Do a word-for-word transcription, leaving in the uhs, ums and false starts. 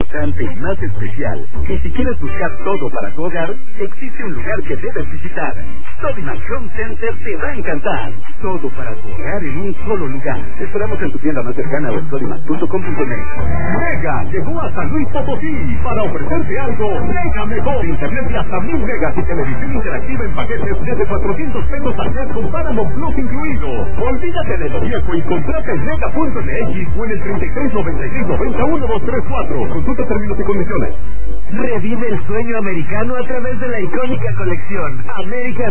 importante y más especial, que si quieres buscar todo para tu hogar, existe un lugar que debes visitar. Sodimac Home Center te va a encantar. Todo para tu hogar en un solo lugar. Te esperamos en tu tienda más cercana o en sodimac punto com punto net. Mega llegó a San Luis Potosí para ofrecerte algo mega mejor. Internet de hasta mil megas y televisión interactiva en paquetes desde cuatrocientos pesos al mes con Paramount Plus incluido. Olvídate de lo viejo y contrata en mega punto m x o en el treinta y tres noventa y seis noventa uno dos tres cuatro. Consulta términos y condiciones. Revive el sueño americano a través de la icónica colección American